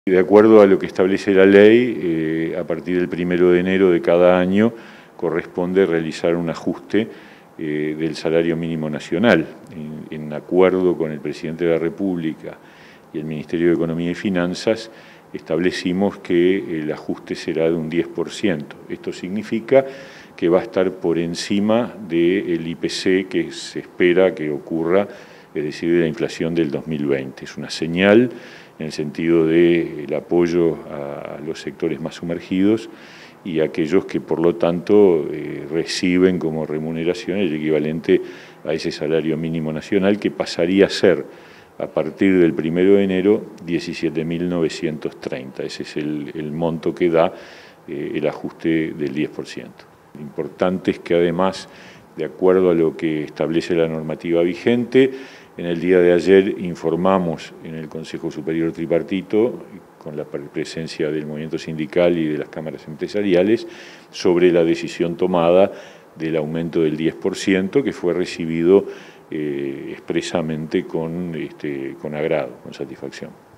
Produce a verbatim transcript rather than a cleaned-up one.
De acuerdo a lo que establece la ley, eh, a partir del primero de enero de cada año corresponde realizar un ajuste eh, del salario mínimo nacional. En, en acuerdo con el presidente de la República y el Ministerio de Economía y Finanzas, establecimos que el ajuste será de un diez por ciento. Esto significa que va a estar por encima del I P C que se espera que ocurra, es decir, de la inflación del dos mil veinte. Es una señal en el sentido del apoyo a los sectores más sumergidos y a aquellos que, por lo tanto, eh, reciben como remuneración el equivalente a ese salario mínimo nacional, que pasaría a ser, a partir del primero de enero, diecisiete mil novecientos treinta. Ese es el, el monto que da eh, el ajuste del diez por ciento. Lo importante es que, además, de acuerdo a lo que establece la normativa vigente, en el día de ayer informamos en el Consejo Superior Tripartito, con la presencia del movimiento sindical y de las cámaras empresariales, sobre la decisión tomada del aumento del diez por ciento, que fue recibido eh, expresamente con, este, con agrado, con satisfacción.